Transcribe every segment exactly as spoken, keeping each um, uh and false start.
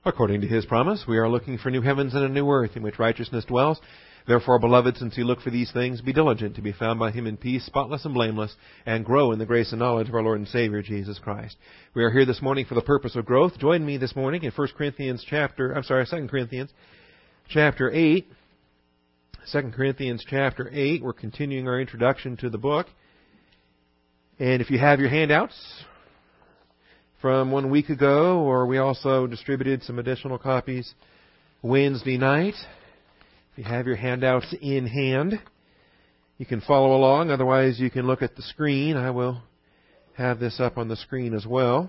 According to His promise, we are looking for new heavens and a new earth in which righteousness dwells. Therefore, beloved, since you look for these things, be diligent to be found by Him in peace, spotless and blameless, and grow in the grace and knowledge of our Lord and Savior, Jesus Christ. We are here this morning for the purpose of growth. Join me this morning in First Corinthians chapter, I'm sorry, Second Corinthians chapter eight. Second Corinthians chapter eight. We're continuing our introduction to the book. And if you have your handouts from one week ago, or we also distributed some additional copies Wednesday night. If you have your handouts in hand, you can follow along. Otherwise, you can look at the screen. I will have this up on the screen as well.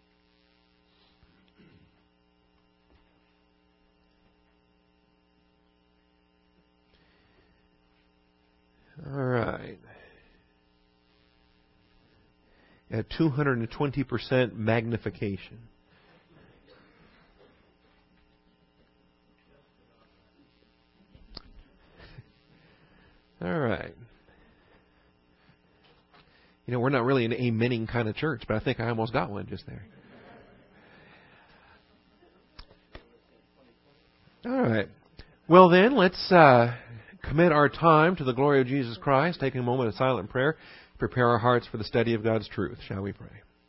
All right. At two hundred twenty percent magnification. All right. You know, we're not really an amening kind of church, but I think I almost got one just there. All right. Well then, let's uh, commit our time to the glory of Jesus Christ, taking a moment of silent prayer. Prepare our hearts for the study of God's truth. Shall we pray?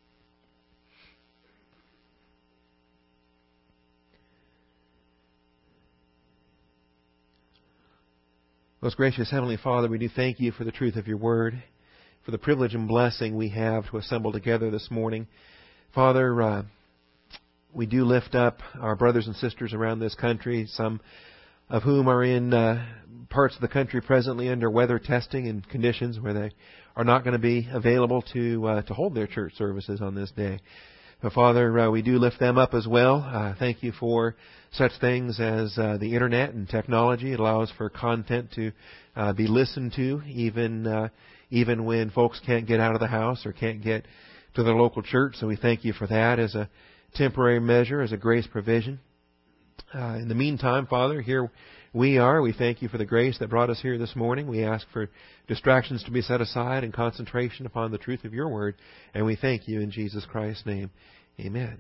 Most gracious Heavenly Father, we do thank You for the truth of Your Word, for the privilege and blessing we have to assemble together this morning. Father, uh, we do lift up our brothers and sisters around this country, some of whom are in uh, parts of the country presently under weather testing and conditions where they are not going to be available to uh, to hold their church services on this day. But Father, uh, we do lift them up as well. Uh, thank You for such things as uh, the Internet and technology. It allows for content to uh, be listened to even uh, even when folks can't get out of the house or can't get to their local church. So we thank You for that as a temporary measure, as a grace provision. Uh, in the meantime, Father, here we are. We thank You for the grace that brought us here this morning. We ask for distractions to be set aside and concentration upon the truth of Your Word. And we thank You in Jesus Christ's name. Amen.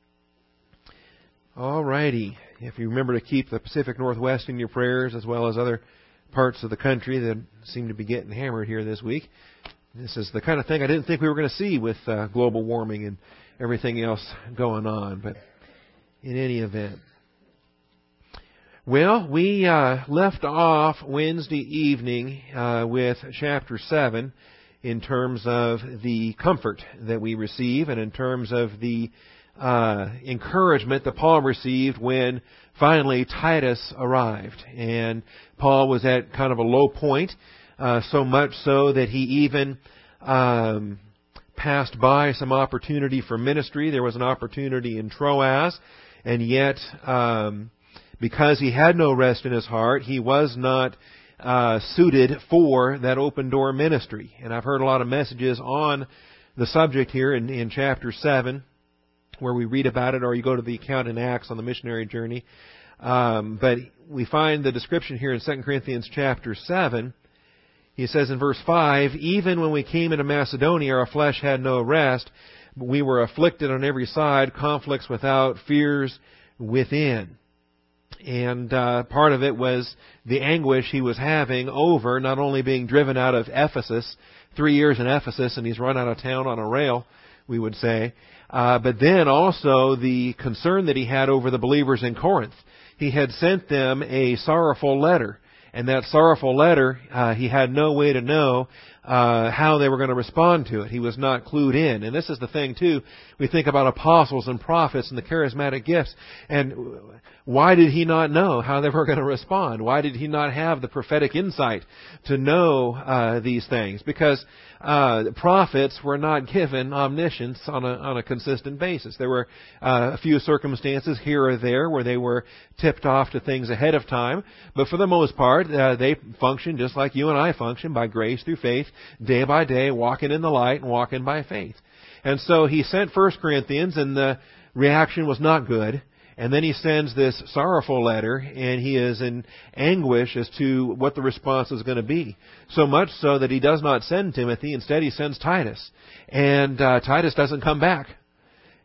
All righty. If you remember to keep the Pacific Northwest in your prayers, as well as other parts of the country that seem to be getting hammered here this week. This is the kind of thing I didn't think we were going to see with uh, global warming and everything else going on. But in any event. Well, we uh, left off Wednesday evening uh, with chapter seven in terms of the comfort that we receive and in terms of the uh, encouragement that Paul received when finally Titus arrived. And Paul was at kind of a low point, uh, so much so that he even um, passed by some opportunity for ministry. There was an opportunity in Troas, and yet Um, because he had no rest in his heart, he was not uh, suited for that open door ministry. And I've heard a lot of messages on the subject here in, in chapter seven, where we read about it, or you go to the account in Acts on the missionary journey. Um, but we find the description here in Second Corinthians chapter seven. He says in verse five, "Even when we came into Macedonia, our flesh had no rest, but we were afflicted on every side, conflicts without, fears within." And uh, part of it was the anguish he was having over not only being driven out of Ephesus, three years in Ephesus, and he's run out of town on a rail, we would say, uh, but then also the concern that he had over the believers in Corinth. He had sent them a sorrowful letter, and that sorrowful letter, uh, he had no way to know uh, how they were going to respond to it. He was not clued in. And this is the thing, too. We think about apostles and prophets and the charismatic gifts. And why did he not know how they were going to respond? Why did he not have the prophetic insight to know uh, these things? Because uh, prophets were not given omniscience on a, on a consistent basis. There were uh, a few circumstances here or there where they were tipped off to things ahead of time. But for the most part, uh, they functioned just like you and I function, by grace through faith, day by day, walking in the light and walking by faith. And so he sent First Corinthians, and the reaction was not good. And then he sends this sorrowful letter, and he is in anguish as to what the response is going to be. So much so that he does not send Timothy. Instead, he sends Titus. And uh, Titus doesn't come back.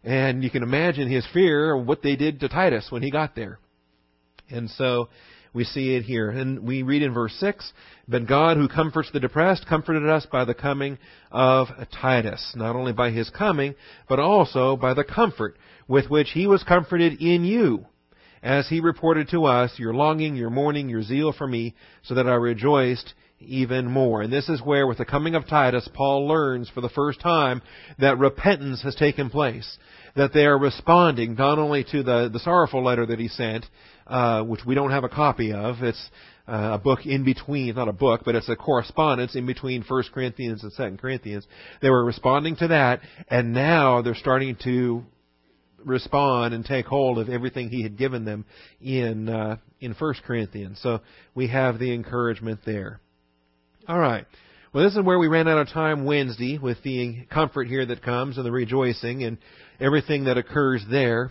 And you can imagine his fear of what they did to Titus when he got there. And so we see it here. And we read in verse six, "But God, who comforts the depressed, comforted us by the coming of Titus." Not only by his coming, but also by the comfort with which he was comforted in you, as he reported to us your longing, your mourning, your zeal for me, so that I rejoiced even more. And this is where, with the coming of Titus, Paul learns for the first time that repentance has taken place. That they are responding not only to the, the sorrowful letter that he sent, uh, which we don't have a copy of. It's uh, a book in between, not a book, but it's a correspondence in between First Corinthians and Second Corinthians. They were responding to that, and now they're starting to respond and take hold of everything he had given them in uh, in First Corinthians. So we have the encouragement there. All right. Well, this is where we ran out of time Wednesday with the comfort here that comes and the rejoicing and everything that occurs there.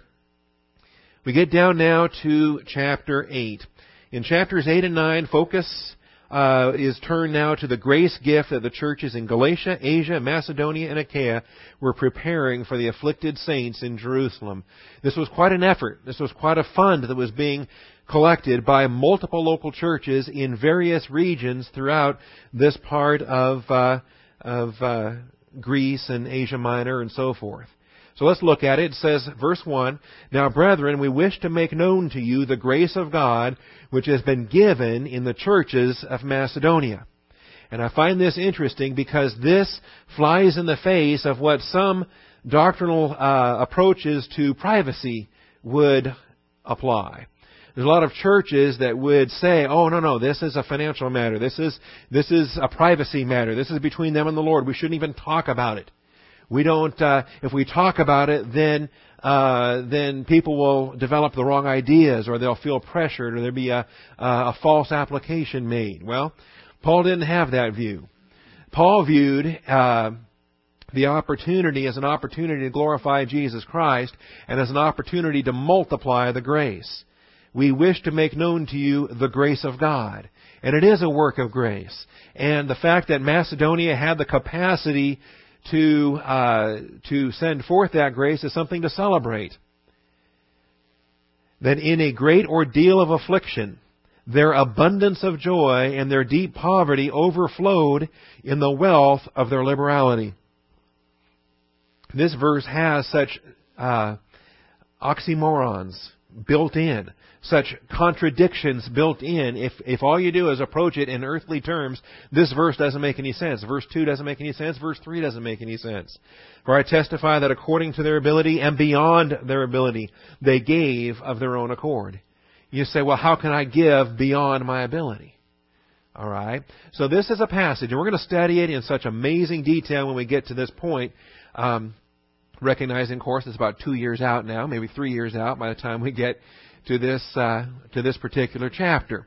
We get down now to chapter eight. In chapters eight and nine, focus uh, is turned now to the grace gift that the churches in Galatia, Asia, Macedonia, and Achaia were preparing for the afflicted saints in Jerusalem. This was quite an effort. This was quite a fund that was being collected by multiple local churches in various regions throughout this part of uh, of uh, Greece and Asia Minor and so forth. So let's look at it. It says, verse one, "Now, brethren, we wish to make known to you the grace of God which has been given in the churches of Macedonia." And I find this interesting because this flies in the face of what some doctrinal uh, approaches to privacy would apply. There's a lot of churches that would say, oh, no, no, this is a financial matter. This is this is a privacy matter. This is between them and the Lord. We shouldn't even talk about it. We don't, uh, if we talk about it, then uh, then people will develop the wrong ideas, or they'll feel pressured, or there'll be a, a false application made. Well, Paul didn't have that view. Paul viewed uh, the opportunity as an opportunity to glorify Jesus Christ and as an opportunity to multiply the grace. We wish to make known to you the grace of God. And it is a work of grace. And the fact that Macedonia had the capacity to uh, to send forth that grace is something to celebrate. That in a great ordeal of affliction, their abundance of joy and their deep poverty overflowed in the wealth of their liberality. This verse has such uh, oxymorons built in, such contradictions built in. If if all you do is approach it in earthly terms, this verse doesn't make any sense. Verse two doesn't make any sense. Verse three doesn't make any sense. For I testify that according to their ability and beyond their ability, they gave of their own accord. You say, well, how can I give beyond my ability? All right. So this is a passage, and we're going to study it in such amazing detail when we get to this point. Um, recognizing, of course, it's about two years out now, maybe three years out by the time we get to this uh, to this particular chapter.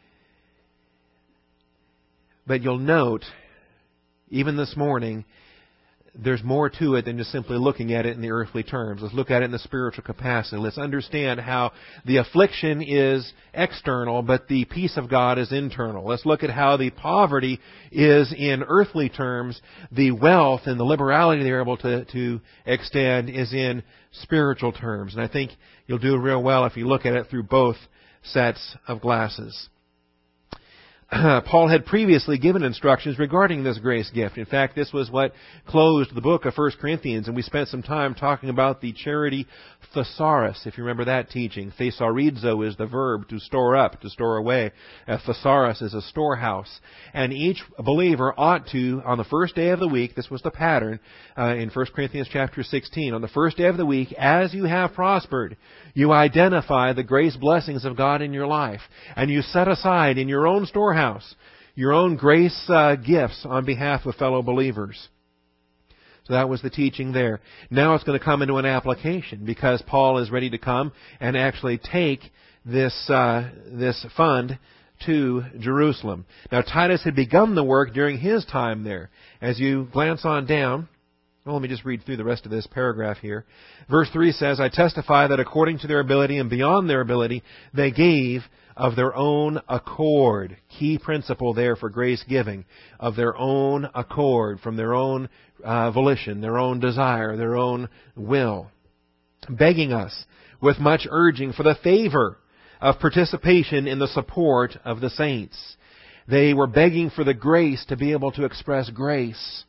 But you'll note, even this morning, there's more to it than just simply looking at it in the earthly terms. Let's look at it in the spiritual capacity. Let's understand how the affliction is external, but the peace of God is internal. Let's look at how the poverty is in earthly terms. The wealth and the liberality they're able to, to extend is in spiritual terms. And I think you'll do real well if you look at it through both sets of glasses. Uh, Paul had previously given instructions regarding this grace gift. In fact, this was what closed the book of First Corinthians, and we spent some time talking about the charity thesaurus, if you remember that teaching. Thesaurizo is the verb to store up, to store away. A thesaurus is a storehouse. And each believer ought to, on the first day of the week, this was the pattern uh, in First Corinthians chapter sixteen, on the first day of the week, as you have prospered, you identify the grace blessings of God in your life, and you set aside in your own storehouse your own grace uh, gifts on behalf of fellow believers. So that was the teaching there. Now it's going to come into an application because Paul is ready to come and actually take this uh, this fund to Jerusalem. Now Titus had begun the work during his time there. As you glance on down, well, let me just read through the rest of this paragraph here. Verse three says, I testify that according to their ability and beyond their ability, they gave of their own accord. Key principle there for grace giving. Of their own accord, from their own uh, volition, their own desire, their own will. begging us with much urging for the favor of participation in the support of the saints. They were begging for the grace to be able to express grace.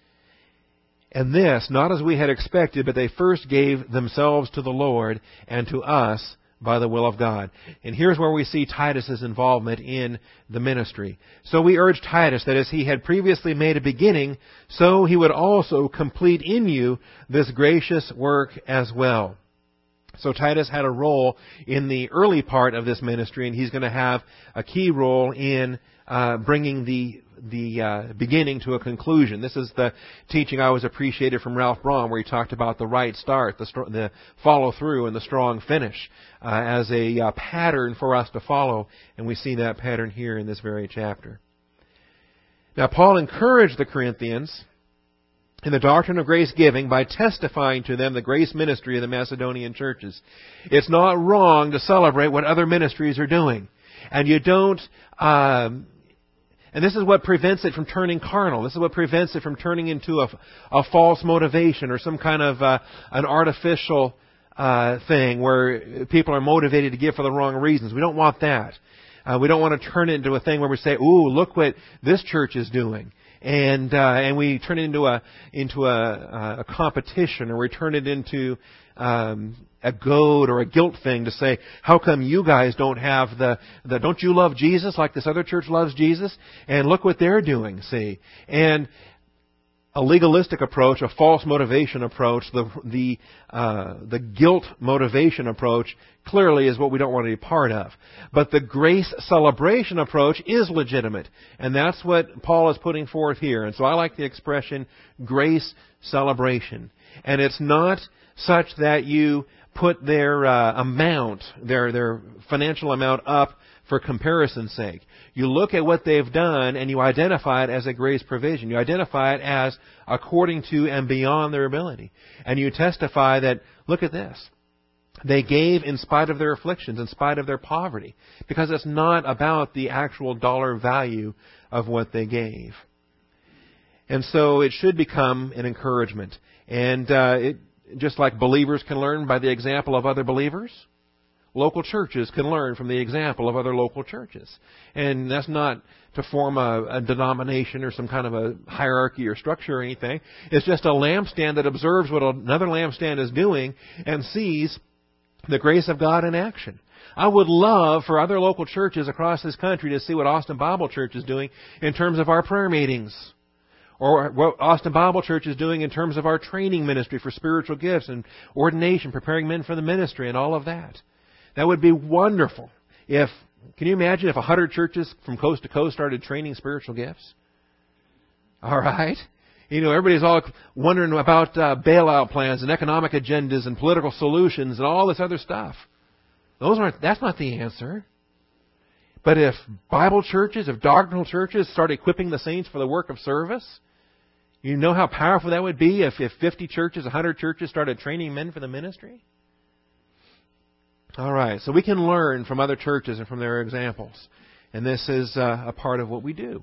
And this, not as we had expected, but they first gave themselves to the Lord and to us by the will of God. And here's where we see Titus's involvement in the ministry. So we urge Titus that as he had previously made a beginning, so he would also complete in you this gracious work as well. So Titus had a role in the early part of this ministry, and he's going to have a key role in uh, bringing the the uh, beginning to a conclusion. This is the teaching I always appreciated from Ralph Braun, where he talked about the right start, the, st- the follow through, and the strong finish uh, as a uh, pattern for us to follow, and we see that pattern here in this very chapter. Now, Paul encouraged the Corinthians in the doctrine of grace giving by testifying to them the grace ministry of the Macedonian churches. It's not wrong to celebrate what other ministries are doing. And you don't, um, and this is what prevents it from turning carnal. This is what prevents it from turning into a, a false motivation or some kind of uh, an artificial uh, thing where people are motivated to give for the wrong reasons. We don't want that. Uh, we don't want to turn it into a thing where we say, "Ooh, look what this church is doing." And uh, and we turn it into a into a, a competition, or we turn it into um, a goad or a guilt thing to say, how come you guys don't have the, the don't you love Jesus like this other church loves Jesus? And look what they're doing, see. And a legalistic approach, a false motivation approach, the the uh, the guilt motivation approach clearly is what we don't want to be part of. But the grace celebration approach is legitimate, and that's what Paul is putting forth here. And so I like the expression grace celebration. And it's not such that you put their uh, amount, their their financial amount up for comparison's sake. You look at what they've done and you identify it as a grace provision. You identify it as according to and beyond their ability. And you testify that, look at this. They gave in spite of their afflictions, in spite of their poverty, because it's not about the actual dollar value of what they gave. And so it should become an encouragement. And uh, it, just like believers can learn by the example of other believers, local churches can learn from the example of other local churches. And that's not to form a, a denomination or some kind of a hierarchy or structure or anything. It's just a lampstand that observes what another lampstand is doing and sees the grace of God in action. I would love for other local churches across this country to see what Austin Bible Church is doing in terms of our prayer meetings, or what Austin Bible Church is doing in terms of our training ministry for spiritual gifts and ordination, preparing men for the ministry and all of that. That would be wonderful. If, can you imagine if a hundred churches from coast to coast started training spiritual gifts? All right. You know, everybody's all wondering about uh, bailout plans and economic agendas and political solutions and all this other stuff. Those aren't, that's not the answer. But if Bible churches, if doctrinal churches start equipping the saints for the work of service, you know how powerful that would be if, if fifty churches, one hundred churches started training men for the ministry? All right, so we can learn from other churches and from their examples. And this is uh, a part of what we do.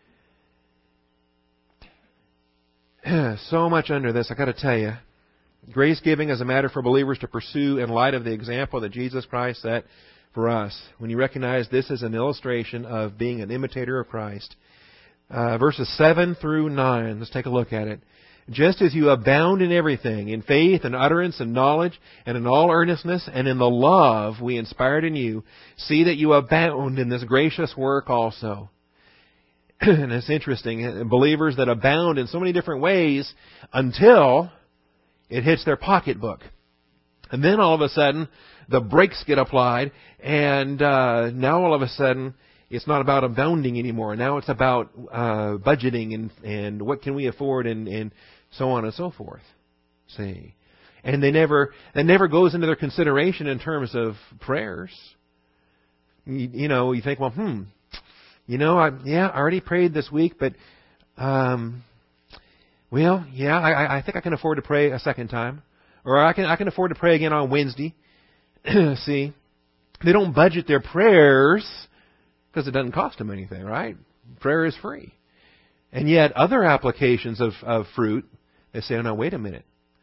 So much under this, I've got to tell you. Grace giving is a matter for believers to pursue in light of the example that Jesus Christ set for us. When you recognize this is an illustration of being an imitator of Christ. Uh, verses seven through nine, let's take a look at it. Just as you abound in everything, in faith and utterance and knowledge, and in all earnestness, and in the love we inspired in you, see that you abound in this gracious work also. And it's interesting, believers that abound in so many different ways until it hits their pocketbook. And then all of a sudden, the brakes get applied, and uh, now all of a sudden, it's not about abounding anymore. Now it's about uh, budgeting and, and what can we afford and, and so on and so forth. See, and they never that never goes into their consideration in terms of prayers. You, you know, you think, well, hmm, you know, I, yeah, I already prayed this week, but um, well, yeah, I, I think I can afford to pray a second time, or I can I can afford to pray again on Wednesday. See, they don't budget their prayers because it doesn't cost them anything, right? Prayer is free. And yet other applications of, of fruit, they say, oh, no, wait a minute.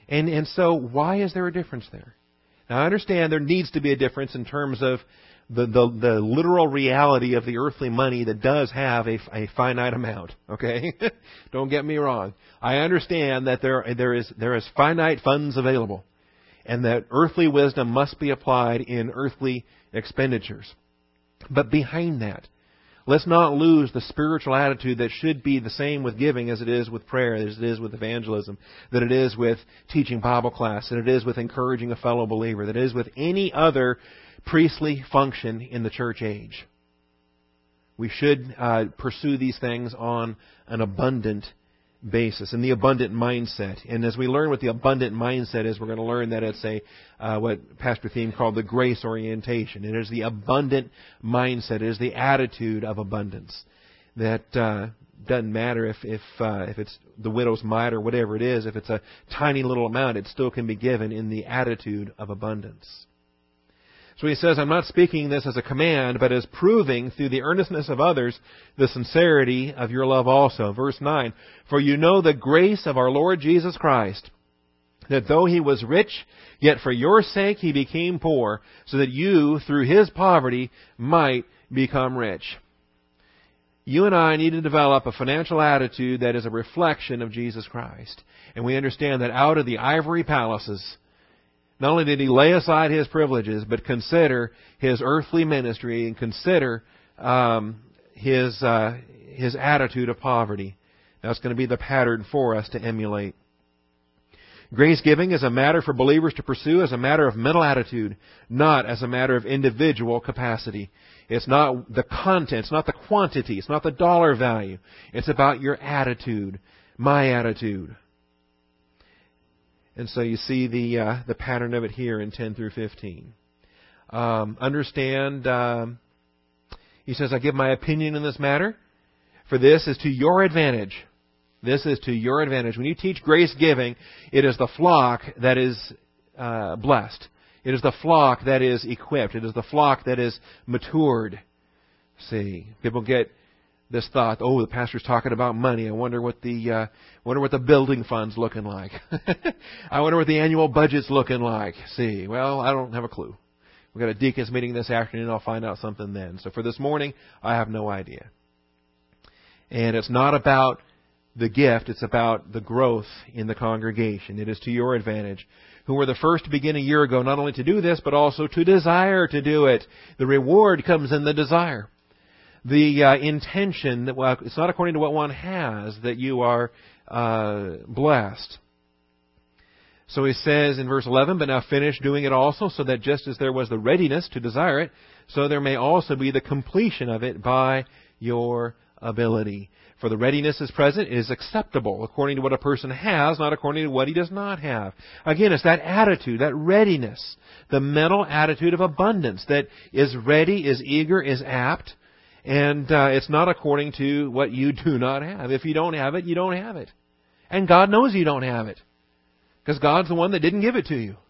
And, and so why is there a difference there? Now, I understand there needs to be a difference in terms of the, the, the literal reality of the earthly money that does have a, a finite amount, okay? Don't get me wrong. I understand that there, there is, there is finite funds available, and that earthly wisdom must be applied in earthly expenditures. But behind that, let's not lose the spiritual attitude that should be the same with giving as it is with prayer, as it is with evangelism, that it is with teaching Bible class, that it is with encouraging a fellow believer, that it is with any other priestly function in the church age. We should uh, pursue these things on an abundant basis, and the abundant mindset. And as we learn what the abundant mindset is, we're going to learn that it's a uh, what Pastor Thiem called the grace orientation. It is the abundant mindset. It is the attitude of abundance. That uh, doesn't matter if if uh, if it's the widow's mite or whatever it is. If it's a tiny little amount, it still can be given in the attitude of abundance. So he says, I'm not speaking this as a command, but as proving through the earnestness of others the sincerity of your love also. Verse nine, for you know the grace of our Lord Jesus Christ, that though he was rich, yet for your sake he became poor, so that you, through his poverty, might become rich. You and I need to develop a financial attitude that is a reflection of Jesus Christ. And we understand that out of the ivory palaces, not only did he lay aside his privileges, but consider his earthly ministry and consider um, his uh, his attitude of poverty. That's going to be the pattern for us to emulate. Grace giving is a matter for believers to pursue as a matter of mental attitude, not as a matter of individual capacity. It's not the content, it's not the quantity, it's not the dollar value. It's about your attitude, my attitude. And so you see the uh, the pattern of it here in ten through fifteen. Um, understand, um, he says, I give my opinion in this matter, for this is to your advantage. This is to your advantage. When you teach grace giving, it is the flock that is uh, blessed. It is the flock that is equipped. It is the flock that is matured. See, people get this thought, oh, the pastor's talking about money. I wonder what the uh, wonder what the building fund's looking like. I wonder what the annual budget's looking like. See, well, I don't have a clue. We've got a deacons meeting this afternoon. I'll find out something then. So for this morning, I have no idea. And it's not about the gift. It's about the growth in the congregation. It is to your advantage. Who were the first to begin a year ago, not only to do this, but also to desire to do it. The reward comes in the desire. The uh, intention, that well, it's not according to what one has that you are uh, blessed. So he says in verse eleven, but now finish doing it also, so that just as there was the readiness to desire it, so there may also be the completion of it by your ability. For the readiness is present, it is acceptable according to what a person has, not according to what he does not have. Again, it's that attitude, that readiness, the mental attitude of abundance that is ready, is eager, is apt. And uh, it's not according to what you do not have. If you don't have it, you don't have it. And God knows you don't have it. Because God's the one that didn't give it to you.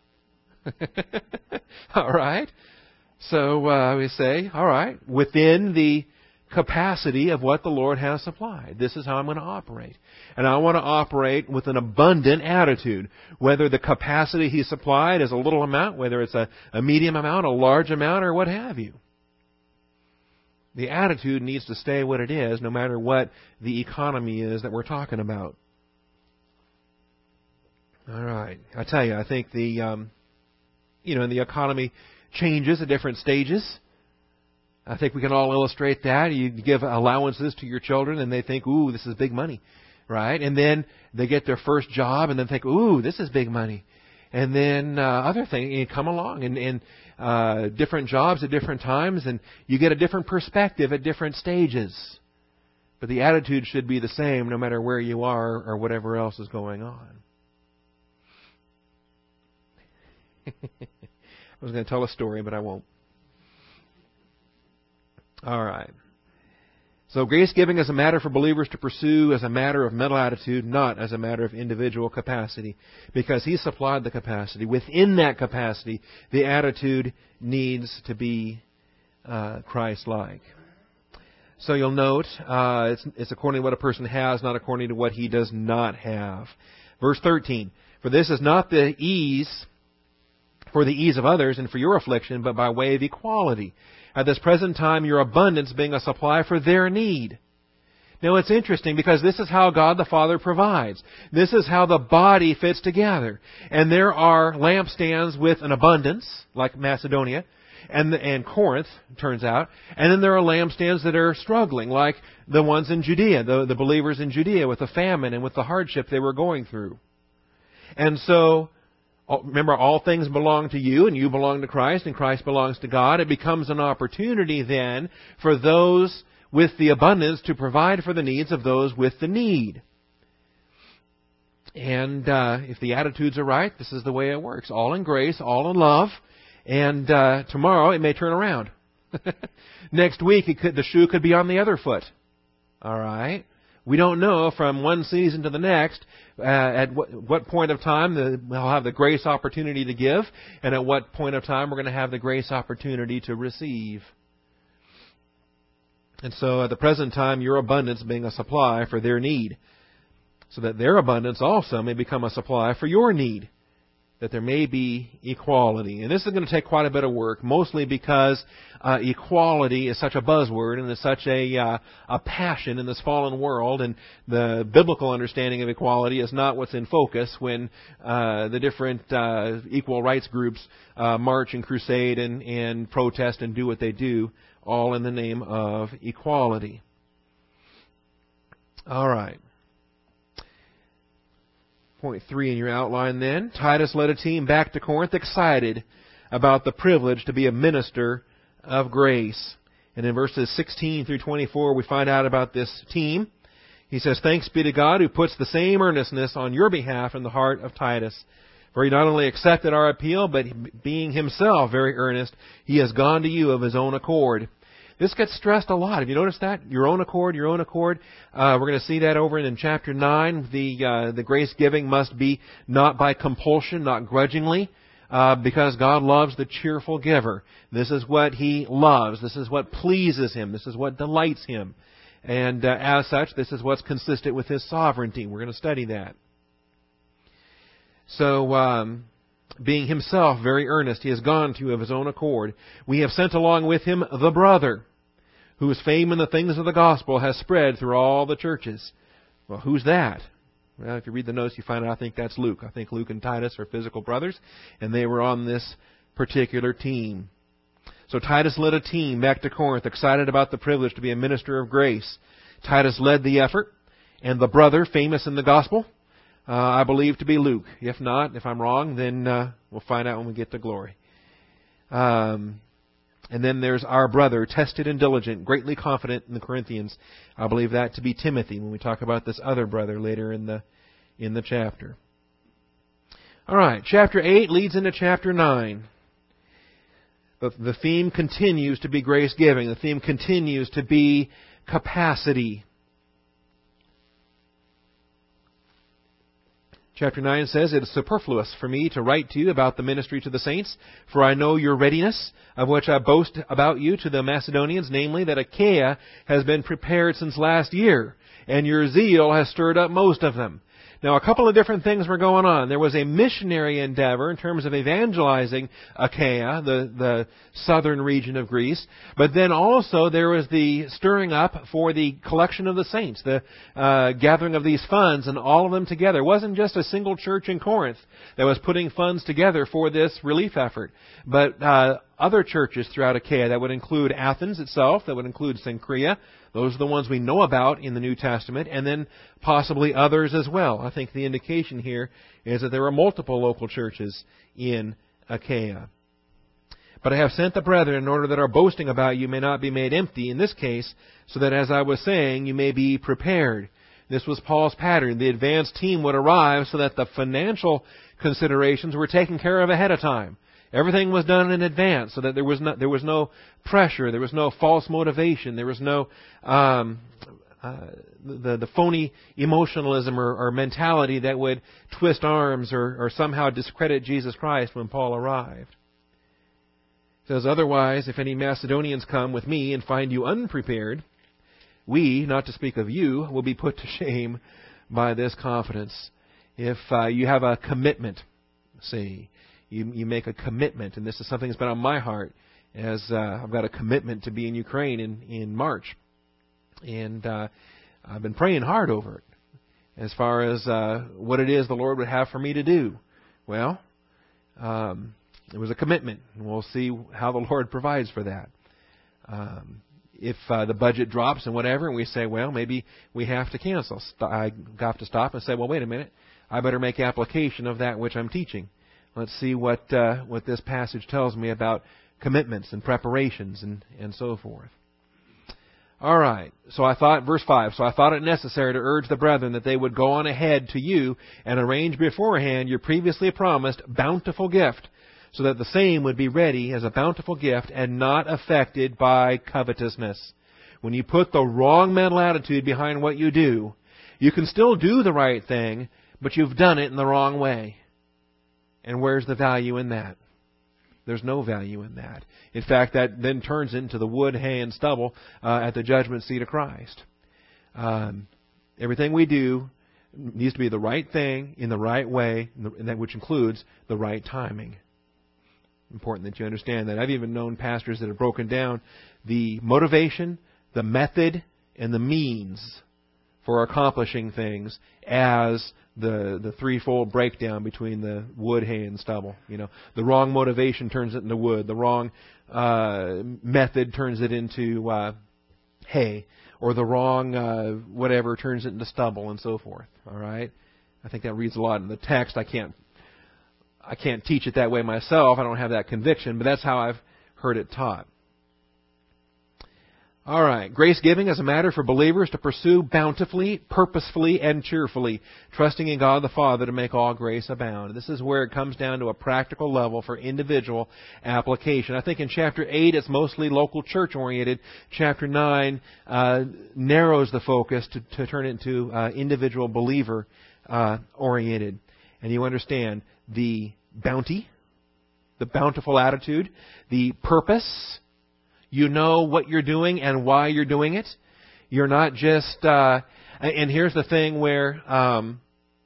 All right? So uh, we say, all right, within the capacity of what the Lord has supplied, this is how I'm going to operate. And I want to operate with an abundant attitude. Whether the capacity He supplied is a little amount, whether it's a, a medium amount, a large amount, or what have you. The attitude needs to stay what it is, no matter what the economy is that we're talking about. All right. I tell you, I think the, um, you know, the economy changes at different stages. I think we can all illustrate that. You give allowances to your children, and they think, ooh, this is big money, right? And then they get their first job, and then think, ooh, this is big money. And then uh, other things you come along, and, and uh, different jobs at different times, and you get a different perspective at different stages. But the attitude should be the same no matter where you are or whatever else is going on. I was going to tell a story, but I won't. All right. So grace giving is a matter for believers to pursue as a matter of mental attitude, not as a matter of individual capacity, because He supplied the capacity. Within that capacity, the attitude needs to be uh, Christ-like. So you'll note uh, it's, it's according to what a person has, not according to what he does not have. Verse thirteen. For this is not the ease, for the ease of others and for your affliction, but by way of equality. At this present time, your abundance being a supply for their need. Now it's interesting because this is how God the Father provides. This is how the body fits together. And there are lampstands with an abundance, like Macedonia, and and Corinth, turns out. And then there are lampstands that are struggling, like the ones in Judea, the, the believers in Judea, with the famine and with the hardship they were going through. And so, remember, all things belong to you, and you belong to Christ, and Christ belongs to God. It becomes an opportunity then for those with the abundance to provide for the needs of those with the need. And uh, if the attitudes are right, this is the way it works. All in grace, all in love. And uh, tomorrow it may turn around. Next week it could, the shoe could be on the other foot. All right? We don't know from one season to the next uh, at what, what point of time the, we'll have the grace opportunity to give, and at what point of time we're going to have the grace opportunity to receive. And so at the present time, your abundance being a supply for their need, so that their abundance also may become a supply for your need, that there may be equality. And this is going to take quite a bit of work, mostly because uh, equality is such a buzzword and is such a uh, a passion in this fallen world, and the biblical understanding of equality is not what's in focus when uh, the different uh, equal rights groups uh, march and crusade and, and protest and do what they do, all in the name of equality. All right. Point three in your outline then. Titus led a team back to Corinth excited about the privilege to be a minister of grace. And in verses sixteen through twenty-four, we find out about this team. He says, "Thanks be to God who puts the same earnestness on your behalf in the heart of Titus. For he not only accepted our appeal, but being himself very earnest, he has gone to you of his own accord." This gets stressed a lot. Have you noticed that? Your own accord, your own accord. Uh, we're going to see that over in chapter nine. The uh, the grace giving must be not by compulsion, not grudgingly, uh, because God loves the cheerful giver. This is what He loves. This is what pleases Him. This is what delights Him. And uh, as such, this is what's consistent with His sovereignty. We're going to study that. So, um, being himself very earnest, he has gone to you of his own accord. We have sent along with him the brother, whose fame in the things of the gospel has spread through all the churches. Well, who's that? Well, if you read the notes, you find out I think that's Luke. I think Luke and Titus are physical brothers, and they were on this particular team. So Titus led a team back to Corinth, excited about the privilege to be a minister of grace. Titus led the effort, and the brother, famous in the gospel, Uh, I believe to be Luke. If not, if I'm wrong, then uh, we'll find out when we get to glory. Um, and then there's our brother, tested and diligent, greatly confident in the Corinthians. I believe that to be Timothy when we talk about this other brother later in the in the chapter. All right, chapter eight leads into chapter nine. The, the theme continues to be grace giving. The theme continues to be capacity. Chapter nine says, "It is superfluous for me to write to you about the ministry to the saints, for I know your readiness, of which I boast about you to the Macedonians, namely that Achaia has been prepared since last year, and your zeal has stirred up most of them." Now, a couple of different things were going on. There was a missionary endeavor in terms of evangelizing Achaia, the, the southern region of Greece. But then also there was the stirring up for the collection of the saints, the uh, gathering of these funds and all of them together. It wasn't just a single church in Corinth that was putting funds together for this relief effort, but uh, other churches throughout Achaia. That would include Athens itself, that would include Cenchrea. Those are the ones we know about in the New Testament, and then possibly others as well. I think the indication here is that there were multiple local churches in Achaia. "But I have sent the brethren in order that our boasting about you may not be made empty in this case, so that, as I was saying, you may be prepared." This was Paul's pattern. The advanced team would arrive so that the financial considerations were taken care of ahead of time. Everything was done in advance, so that there was no there was no pressure, there was no false motivation, there was no um, uh, the the phony emotionalism or, or mentality that would twist arms or, or somehow discredit Jesus Christ when Paul arrived. It says, "Otherwise, if any Macedonians come with me and find you unprepared, we, not to speak of you, will be put to shame by this confidence." If uh, you have a commitment, see, you, you make a commitment, and this is something that's been on my heart, as uh, I've got a commitment to be in Ukraine in, in March. And uh, I've been praying hard over it as far as uh, what it is the Lord would have for me to do. Well, um, it was a commitment, and we'll see how the Lord provides for that. Um, if uh, the budget drops and whatever, and we say, well, maybe we have to cancel, I have to stop and say, well, wait a minute, I better make application of that which I'm teaching. Let's see what uh, what this passage tells me about commitments and preparations and, and so forth. All right, so I thought, verse five, so I thought it necessary to urge the brethren that they would go on ahead to you and arrange beforehand your previously promised bountiful gift, so that the same would be ready as a bountiful gift and not affected by covetousness. When you put the wrong mental attitude behind what you do, you can still do the right thing, but you've done it in the wrong way. And where's the value in that? There's no value in that. In fact, that then turns into the wood, hay, and stubble uh, at the judgment seat of Christ. Um, everything we do needs to be the right thing, in the right way, and that which includes the right timing. Important that you understand that. I've even known pastors that have broken down the motivation, the method, and the means for accomplishing things as the the threefold breakdown between the wood, hay, and stubble. You know, the wrong motivation turns it into wood. The wrong uh, method turns it into uh, hay, or the wrong uh, whatever turns it into stubble, and so forth. All right, I think that reads a lot in the text. I can't I can't teach it that way myself. I don't have that conviction, but that's how I've heard it taught. All right. Grace giving is a matter for believers to pursue bountifully, purposefully, and cheerfully, trusting in God the Father to make all grace abound. This is where it comes down to a practical level for individual application. I think in chapter eight it's mostly local church oriented. Chapter nine uh, narrows the focus to, to turn it into uh, individual believer uh, oriented. And you understand the bounty, the bountiful attitude, the purpose. You know what you're doing and why you're doing it. You're not just... Uh, and here's the thing where um,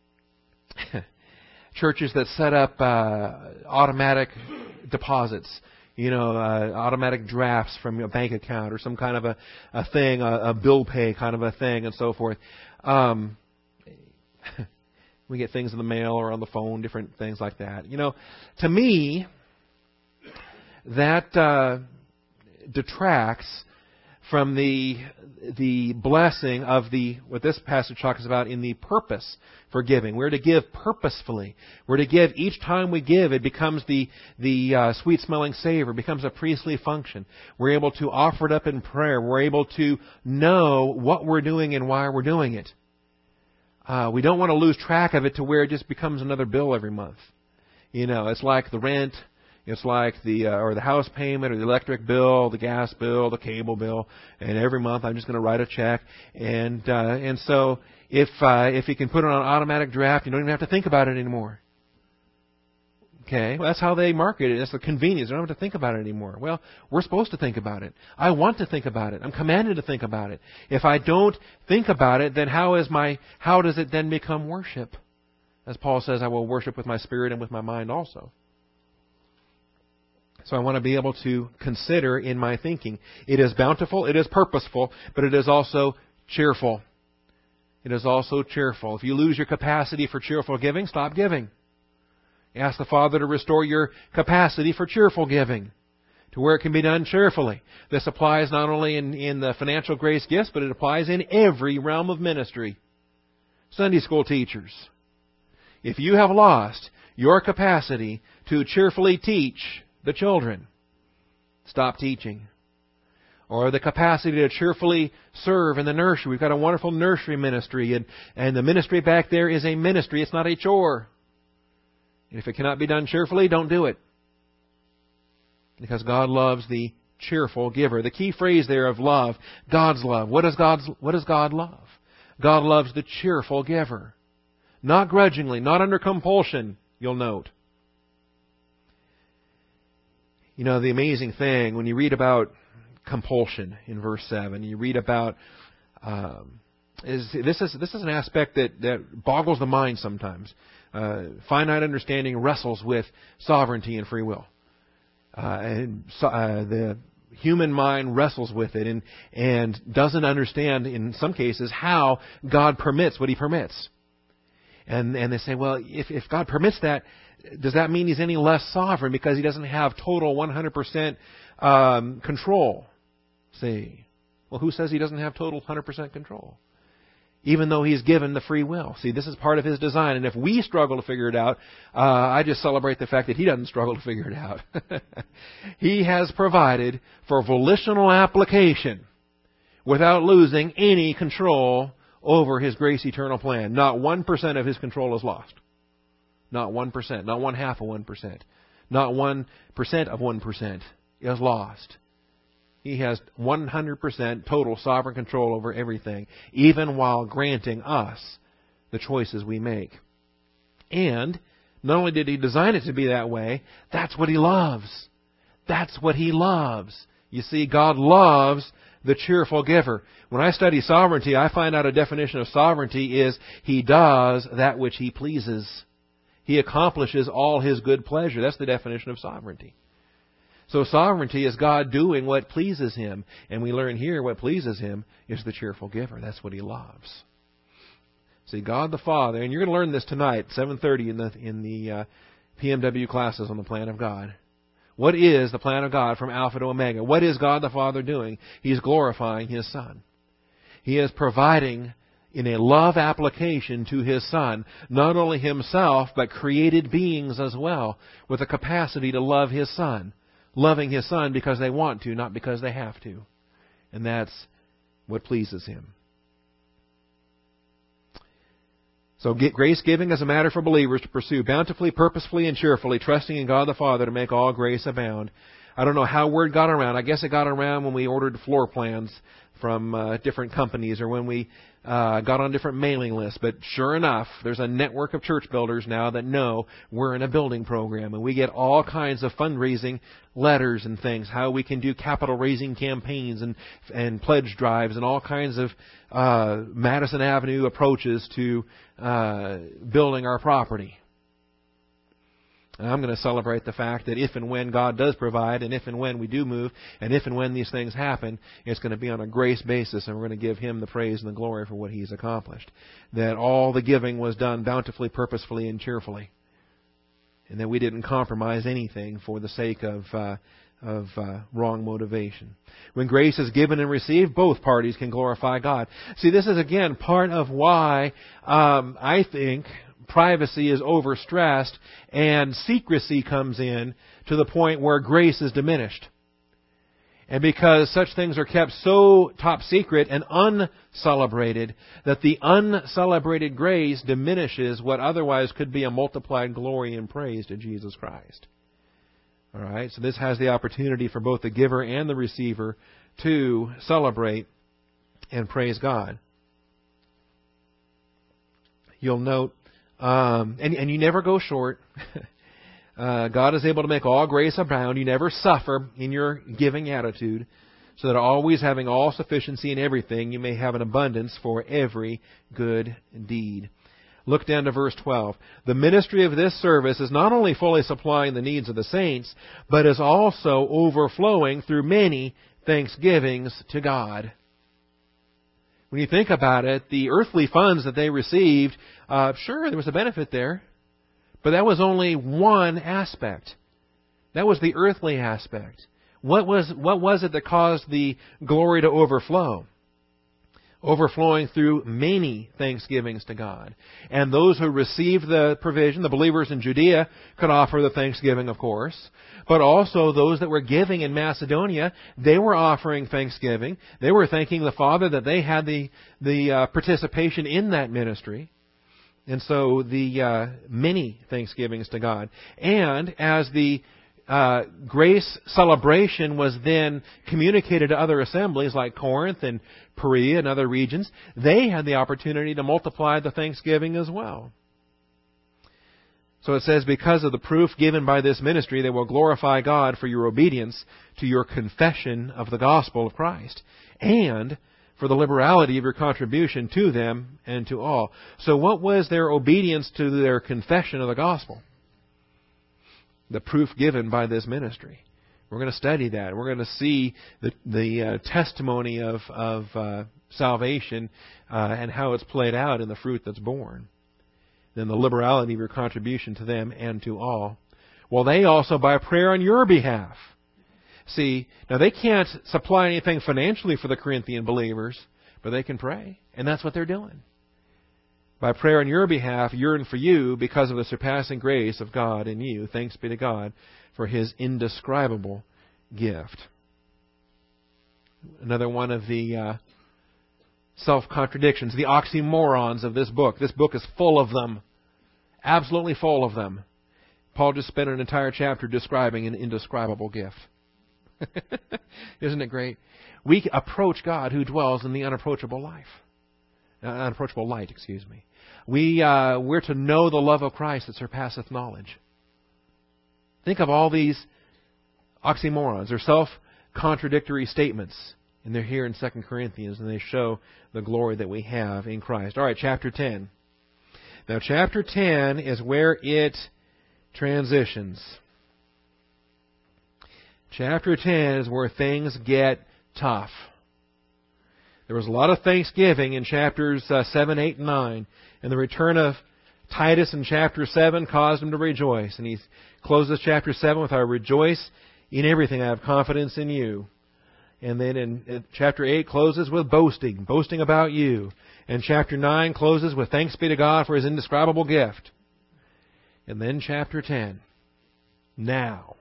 churches that set up uh, automatic deposits, you know, uh, automatic drafts from a bank account or some kind of a, a thing, a, a bill pay kind of a thing and so forth. Um, we get things in the mail or on the phone, different things like that. You know, to me, that... Uh, detracts from the the blessing of the what this passage talks about in the purpose for giving. We're to give purposefully. We're to give each time we give. It becomes the the uh, sweet smelling savor. It becomes a priestly function. We're able to offer it up in prayer. We're able to know what we're doing and why we're doing it. Uh, we don't want to lose track of it to where it just becomes another bill every month. You know, it's like the rent. It's like the uh, or the house payment or the electric bill, the gas bill, the cable bill, and every month I'm just going to write a check. And uh, and so if uh, if you can put it on automatic draft, you don't even have to think about it anymore. Okay, well, that's how they market it. It's the convenience. You don't have to think about it anymore. Well, we're supposed to think about it. I want to think about it. I'm commanded to think about it. If I don't think about it, then how is my how does it then become worship? As Paul says, I will worship with my spirit and with my mind also. So I want to be able to consider in my thinking. It is bountiful, it is purposeful, but it is also cheerful. It is also cheerful. If you lose your capacity for cheerful giving, stop giving. Ask the Father to restore your capacity for cheerful giving, to where it can be done cheerfully. This applies not only in, in the financial grace gifts, but it applies in every realm of ministry. Sunday school teachers, if you have lost your capacity to cheerfully teach the children, stop teaching. Or the capacity to cheerfully serve in the nursery. We've got a wonderful nursery ministry, and, and the ministry back there is a ministry. It's not a chore. And if it cannot be done cheerfully, don't do it. Because God loves the cheerful giver. The key phrase there of love, God's love. What does God's, what does God love? God loves the cheerful giver. Not grudgingly, not under compulsion, you'll note. You know, the amazing thing, when you read about compulsion in verse seven, you read about um, is this is this is an aspect that, that boggles the mind sometimes. Uh, finite understanding wrestles with sovereignty and free will. Uh, and so, uh, the human mind wrestles with it and, and doesn't understand, in some cases, how God permits what He permits. And and they say, well, if, if God permits that, does that mean He's any less sovereign because He doesn't have total one hundred percent um, control? See, well, who says He doesn't have total one hundred percent control? Even though He's given the free will. See, this is part of His design. And if we struggle to figure it out, uh, I just celebrate the fact that He doesn't struggle to figure it out. He has provided for volitional application without losing any control over His grace eternal plan. Not one percent of His control is lost. Not one percent. Not one half of one percent. Not one percent of one percent is lost. He has one hundred percent total sovereign control over everything, even while granting us the choices we make. And not only did He design it to be that way, that's what He loves. That's what He loves. You see, God loves the cheerful giver. When I study sovereignty, I find out a definition of sovereignty is He does that which He pleases. He accomplishes all His good pleasure. That's the definition of sovereignty. So sovereignty is God doing what pleases Him. And we learn here what pleases Him is the cheerful giver. That's what He loves. See, God the Father, and you're going to learn this tonight, seven thirty in the in the uh, P M W classes on the plan of God. What is the plan of God from Alpha to Omega? What is God the Father doing? He's glorifying His Son. He is providing in a love application to His Son, not only Himself, but created beings as well, with a capacity to love His Son. Loving His Son because they want to, not because they have to. And that's what pleases Him. So grace giving is a matter for believers to pursue bountifully, purposefully, and cheerfully, trusting in God the Father to make all grace abound. I don't know how word got around. I guess it got around when we ordered floor plans from uh, different companies or when we uh, got on different mailing lists. But sure enough, there's a network of church builders now that know we're in a building program. And we get all kinds of fundraising letters and things, how we can do capital raising campaigns and and pledge drives and all kinds of uh, Madison Avenue approaches to uh, building our property. And I'm going to celebrate the fact that if and when God does provide, and if and when we do move, and if and when these things happen, it's going to be on a grace basis, and we're going to give Him the praise and the glory for what He's accomplished. That all the giving was done bountifully, purposefully, and cheerfully. And that we didn't compromise anything for the sake of uh, of uh, wrong motivation. When grace is given and received, both parties can glorify God. See, this is, again, part of why um, I think privacy is overstressed and secrecy comes in to the point where grace is diminished. And because such things are kept so top secret and uncelebrated that the uncelebrated grace diminishes what otherwise could be a multiplied glory and praise to Jesus Christ. All right, so this has the opportunity for both the giver and the receiver to celebrate and praise God. You'll note Um, and, and you never go short. uh, God is able to make all grace abound. You never suffer in your giving attitude, so that always having all sufficiency in everything, you may have an abundance for every good deed. Look down to verse twelve. The ministry of this service is not only fully supplying the needs of the saints, but is also overflowing through many thanksgivings to God. When you think about it, the earthly funds that they received, uh, sure, there was a benefit there, but that was only one aspect. That was the earthly aspect. What was what was it that caused the glory to overflow? Overflowing through many thanksgivings to God. And those who received the provision, the believers in Judea, could offer the thanksgiving, of course. But also those that were giving in Macedonia, they were offering thanksgiving. They were thanking the Father that they had the, the uh, participation in that ministry. And so the uh, many thanksgivings to God. And as the Uh, grace celebration was then communicated to other assemblies like Corinth and Perea and other regions, they had the opportunity to multiply the thanksgiving as well. So it says, because of the proof given by this ministry, they will glorify God for your obedience to your confession of the gospel of Christ, and for the liberality of your contribution to them and to all. So what was their obedience to their confession of the gospel? The proof given by this ministry. We're going to study that. We're going to see the, the uh, testimony of, of uh, salvation uh, and how it's played out in the fruit that's born. Then the liberality of your contribution to them and to all. Well, they also by prayer on your behalf. See, now they can't supply anything financially for the Corinthian believers, but they can pray. And that's what they're doing. By prayer on your behalf, yearn for you because of the surpassing grace of God in you. Thanks be to God for His indescribable gift. Another one of the uh, self-contradictions, the oxymorons of this book. This book is full of them. Absolutely full of them. Paul just spent an entire chapter describing an indescribable gift. Isn't it great? We approach God who dwells in the unapproachable life. Uh, unapproachable light, excuse me. We, uh, we're to know the love of Christ that surpasseth knowledge. Think of all these oxymorons. They're self-contradictory statements. And they're here in Second Corinthians, and they show the glory that we have in Christ. All right, chapter ten. Now, chapter ten is where it transitions. Chapter ten is where things get tough. There was a lot of thanksgiving in chapters uh, seven, eight, and nine. And the return of Titus in chapter seven caused him to rejoice. And he closes chapter seven with, I rejoice in everything. I have confidence in you. And then in, in chapter eight closes with boasting, boasting about you. And chapter nine closes with thanks be to God for His indescribable gift. And then chapter ten. Now.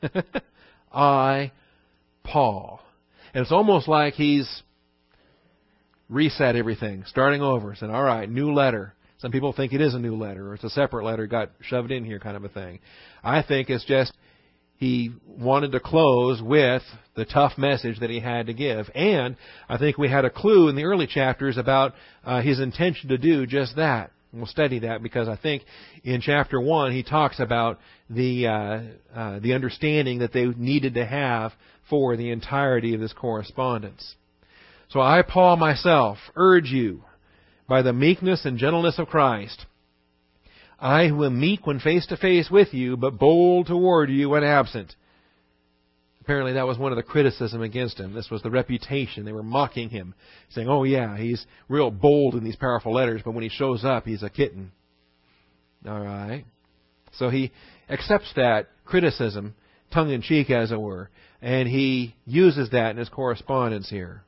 I, Paul. And it's almost like he's reset everything, starting over, saying, all right, new letter. Some people think it is a new letter, or it's a separate letter got shoved in here kind of a thing. I think it's just he wanted to close with the tough message that he had to give. And I think we had a clue in the early chapters about uh, his intention to do just that. We'll study that because I think in chapter one he talks about the uh, uh, the understanding that they needed to have for the entirety of this correspondence. So I, Paul, myself, urge you by the meekness and gentleness of Christ, I who am meek when face to face with you, but bold toward you when absent. Apparently that was one of the criticism against him. This was the reputation. They were mocking him, saying, oh yeah, he's real bold in these powerful letters, but when he shows up, he's a kitten. All right. So he accepts that criticism, tongue-in-cheek as it were, and he uses that in his correspondence here.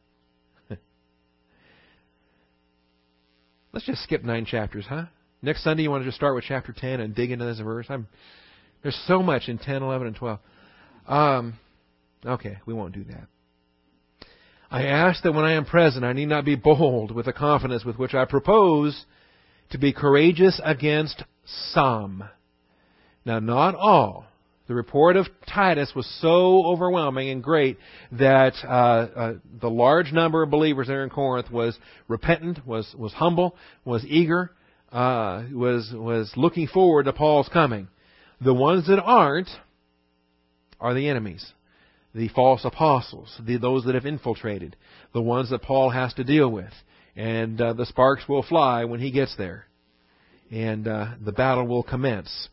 Let's just skip nine chapters, huh? Next Sunday you want to just start with chapter ten and dig into this verse? I'm, there's so much in ten, eleven, and twelve. Um... Okay, we won't do that. I ask that when I am present, I need not be bold with the confidence with which I propose to be courageous against some. Now, not all. The report of Titus was so overwhelming and great that uh, uh, the large number of believers there in Corinth was repentant, was was humble, was eager, uh, was was looking forward to Paul's coming. The ones that aren't are the enemies. The false apostles, the, those that have infiltrated, the ones that Paul has to deal with. And uh, the sparks will fly when he gets there. And uh, the battle will commence.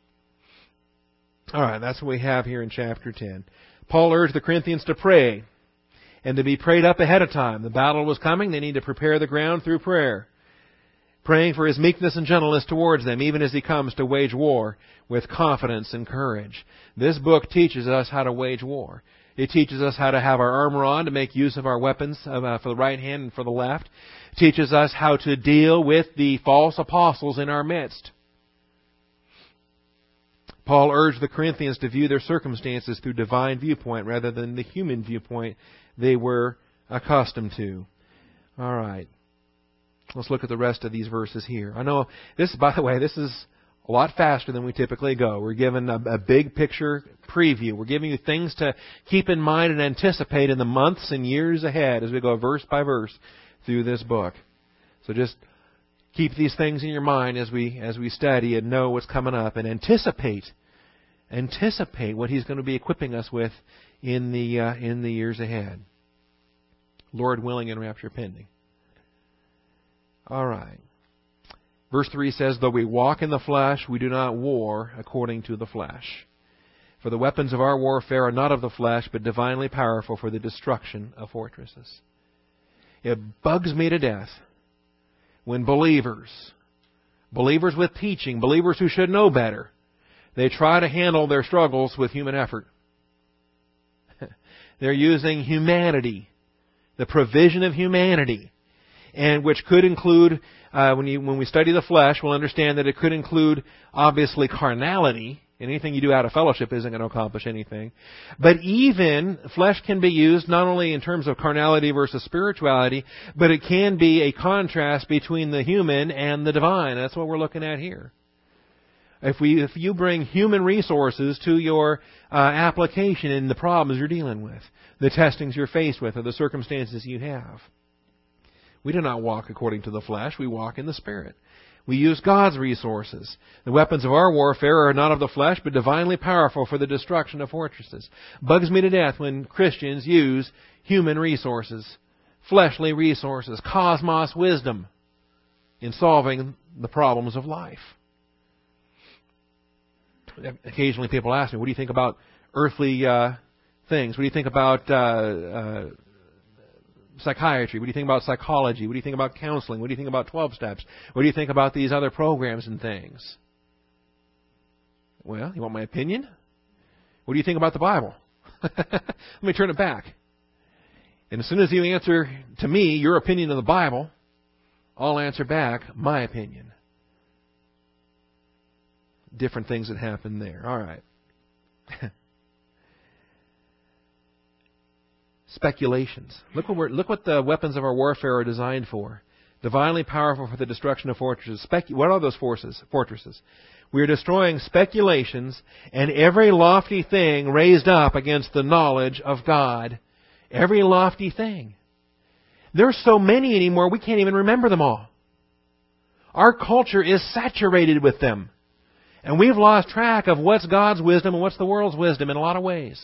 All right, that's what we have here in chapter ten. Paul urged the Corinthians to pray and to be prayed up ahead of time. The battle was coming. They need to prepare the ground through prayer. Praying for his meekness and gentleness towards them, even as he comes to wage war with confidence and courage. This book teaches us how to wage war. It teaches us how to have our armor on to make use of our weapons uh, for the right hand and for the left. It teaches us how to deal with the false apostles in our midst. Paul urged the Corinthians to view their circumstances through divine viewpoint rather than the human viewpoint they were accustomed to. All right. Let's look at the rest of these verses here. I know this, by the way, this is a lot faster than we typically go. We're given a, a big picture preview. We're giving you things to keep in mind and anticipate in the months and years ahead as we go verse by verse through this book. So just keep these things in your mind as we as we study and know what's coming up and anticipate anticipate what he's going to be equipping us with in the uh, in the years ahead. Lord willing and rapture pending. All right. Verse three says, though we walk in the flesh, we do not war according to the flesh. For the weapons of our warfare are not of the flesh, but divinely powerful for the destruction of fortresses. It bugs me to death when believers, believers with teaching, believers who should know better, they try to handle their struggles with human effort. They're using humanity, the provision of humanity, and which could include, uh, when you when we study the flesh, we'll understand that it could include, obviously, carnality. Anything you do out of fellowship isn't going to accomplish anything. But even flesh can be used not only in terms of carnality versus spirituality, but it can be a contrast between the human and the divine. That's what we're looking at here. If we, if you bring human resources to your uh, application in the problems you're dealing with, the testings you're faced with, or the circumstances you have, we do not walk according to the flesh. We walk in the Spirit. We use God's resources. The weapons of our warfare are not of the flesh, but divinely powerful for the destruction of fortresses. Bugs me to death when Christians use human resources, fleshly resources, cosmos wisdom in solving the problems of life. Occasionally people ask me, what do you think about earthly uh, things? What do you think about uh, uh, psychiatry? What do you think about psychology? What do you think about counseling? What do you think about twelve steps? What do you think about these other programs and things? Well, you want my opinion? What do you think about the Bible? Let me turn it back. And as soon as you answer to me your opinion of the Bible, I'll answer back my opinion. Different things that happen there. All right. Speculations. Look what we're, look what the weapons of our warfare are designed for. Divinely powerful for the destruction of fortresses. Specu- what are those forces? Fortresses. We are destroying speculations and every lofty thing raised up against the knowledge of God. Every lofty thing. There's so many anymore we can't even remember them all. Our culture is saturated with them. And we've lost track of what's God's wisdom and what's the world's wisdom in a lot of ways.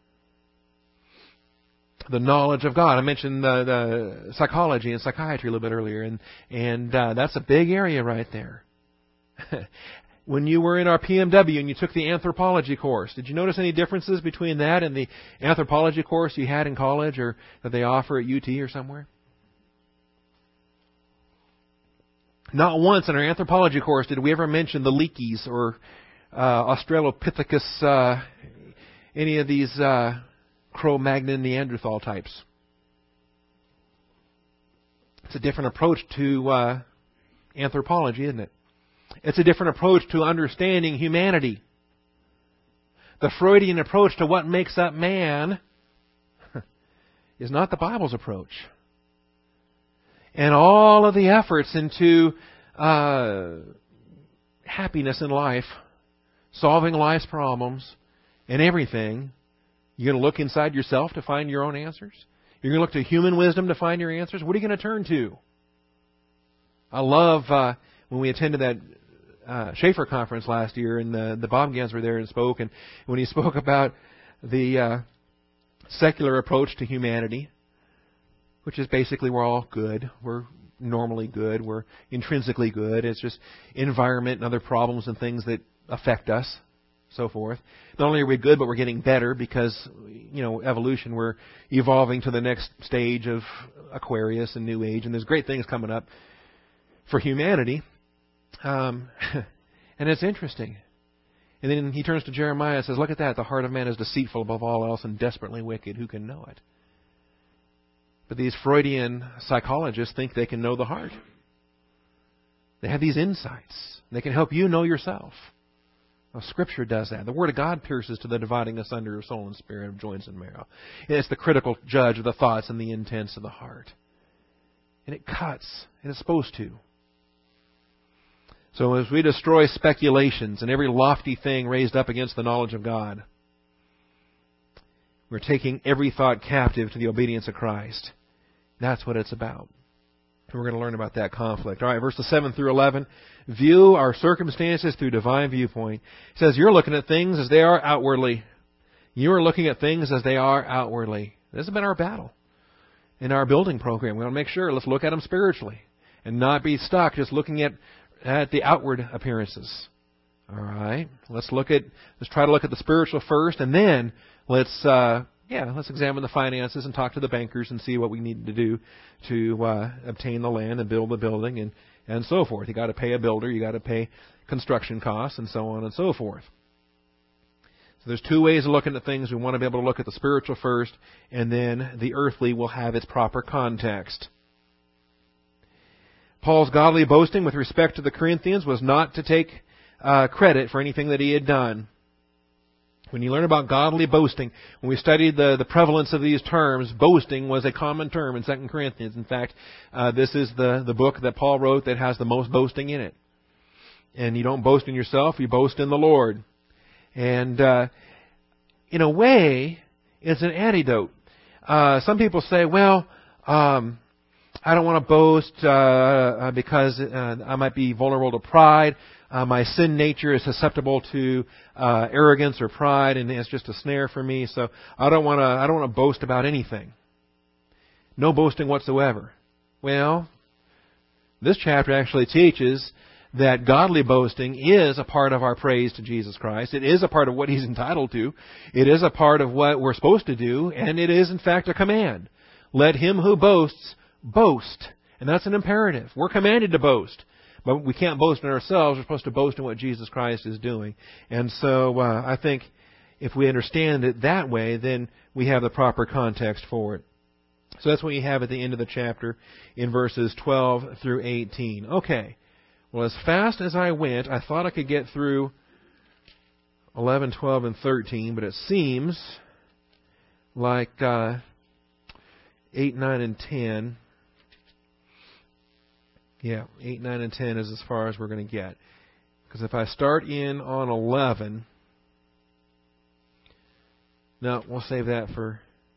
The knowledge of God. I mentioned the, the psychology and psychiatry a little bit earlier, and and uh, that's a big area right there. When you were in our P M W and you took the anthropology course, did you notice any differences between that and the anthropology course you had in college or that they offer at U T or somewhere? Not once in our anthropology course did we ever mention the Leakeys or uh, Australopithecus, uh, any of these uh, Cro-Magnon Neanderthal types. It's a different approach to uh, anthropology, isn't it? It's a different approach to understanding humanity. The Freudian approach to what makes up man is not the Bible's approach. And all of the efforts into uh, happiness in life, solving life's problems, and everything, you're going to look inside yourself to find your own answers? You're going to look to human wisdom to find your answers? What are you going to turn to? I love uh, when we attended that uh, Schaefer conference last year, and the, the Baumgans were there and spoke, and when he spoke about the uh, secular approach to humanity, which is basically we're all good. We're normally good. We're intrinsically good. It's just environment and other problems and things that affect us, so forth. Not only are we good, but we're getting better because, you know, evolution, we're evolving to the next stage of Aquarius and New Age, and there's great things coming up for humanity. Um, and it's interesting. And then he turns to Jeremiah and says, look at that. The heart of man is deceitful above all else and desperately wicked. Who can know it? But these Freudian psychologists think they can know the heart. They have these insights. They can help you know yourself. Well, Scripture does that. The Word of God pierces to the dividing asunder of soul and spirit, of joints and marrow. It's the critical judge of the thoughts and the intents of the heart. And it cuts. And it's supposed to. So as we destroy speculations and every lofty thing raised up against the knowledge of God, we're taking every thought captive to the obedience of Christ. That's what it's about. And we're going to learn about that conflict. All right, verses seven through eleven. View our circumstances through divine viewpoint. It says, you're looking at things as they are outwardly. You are looking at things as they are outwardly. This has been our battle. in our building program. We want to make sure, let's look at them spiritually and not be stuck just looking at, at the outward appearances. All right? Let's look at, let's try to look at the spiritual first, and then let's, uh, yeah, let's examine the finances and talk to the bankers and see what we need to do to uh, obtain the land and build the building and, and so forth. You got to pay a builder, you got to pay construction costs, and so on and so forth. So there's two ways of looking at things. We want to be able to look at the spiritual first, and then the earthly will have its proper context. Paul's godly boasting with respect to the Corinthians was not to take uh, credit for anything that he had done. When you learn about godly boasting, when we studied the, the prevalence of these terms, boasting was a common term in Second Corinthians. In fact, uh, this is the, the book that Paul wrote that has the most boasting in it. And you don't boast in yourself, you boast in the Lord. And uh, in a way, it's an antidote. Uh, some people say, well, um, I don't want to boast uh, because uh, I might be vulnerable to pride. Uh, my sin nature is susceptible to uh, arrogance or pride, and it's just a snare for me. So I don't want to. I don't want to boast about anything. No boasting whatsoever. Well, this chapter actually teaches that godly boasting is a part of our praise to Jesus Christ. It is a part of what He's entitled to. It is a part of what we're supposed to do, and it is, in fact, a command. Let him who boasts boast. And that's an imperative. We're commanded to boast. But we can't boast in ourselves. We're supposed to boast in what Jesus Christ is doing. And so uh, I think if we understand it that way, then we have the proper context for it. So that's what you have at the end of the chapter in verses twelve through eighteen. Okay. Well, as fast as I went, I thought I could get through eleven, twelve, and thirteen, but it seems like uh, eight, nine, and ten. Yeah, eight, nine, and ten is as far as we're going to get. Because if I start in on eleven, no, we'll save that for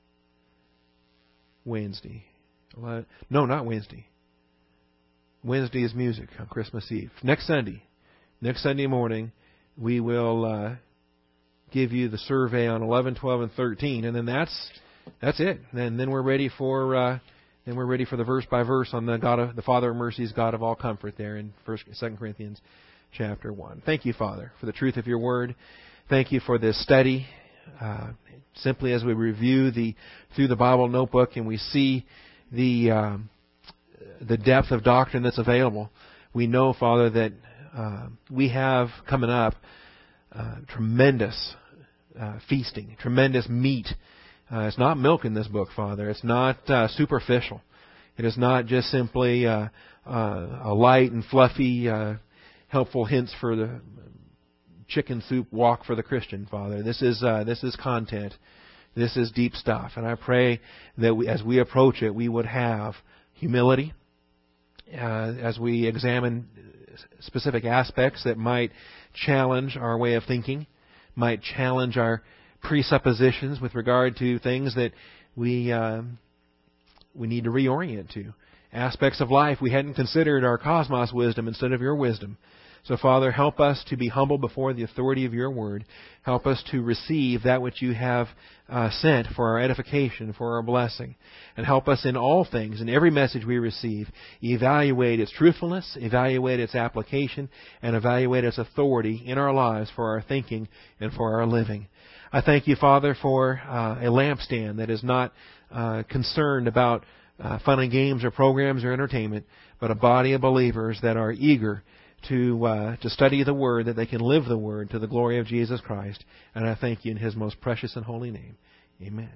Wednesday. No, not Wednesday. Wednesday is music on Christmas Eve. Next Sunday, next Sunday morning, we will uh, give you the survey on eleven, twelve, and thirteen, and then that's that's it. And then we're ready for uh, then we're ready for the verse by verse on the God of the Father of mercies, God of all comfort, there in First, Second Corinthians chapter one. Thank you, Father, for the truth of Your Word. Thank You for this study. Uh, simply as we review the through the Bible notebook and we see the um, the depth of doctrine that's available, we know, Father, that uh, we have coming up uh, tremendous uh, feasting, tremendous meat. Uh, it's not milk in this book, Father. It's not uh, superficial. It is not just simply uh, uh, a light and fluffy, uh, helpful hints for the chicken soup walk for the Christian, Father. This is uh, this is content. This is deep stuff. And I pray that we, as we approach it, we would have humility, Uh, as we examine specific aspects that might challenge our way of thinking, might challenge our presuppositions with regard to things that we uh, we need to reorient to. Aspects of life we hadn't considered our cosmos wisdom instead of Your wisdom. So, Father, help us to be humble before the authority of Your Word. Help us to receive that which You have uh, sent for our edification, for our blessing. And help us in all things, in every message we receive, evaluate its truthfulness, evaluate its application, and evaluate its authority in our lives for our thinking and for our living. I thank You, Father, for uh, a lampstand that is not uh, concerned about uh, fun and games or programs or entertainment, but a body of believers that are eager to uh, to study the Word, that they can live the Word to the glory of Jesus Christ. And I thank You in His most precious and holy name. Amen.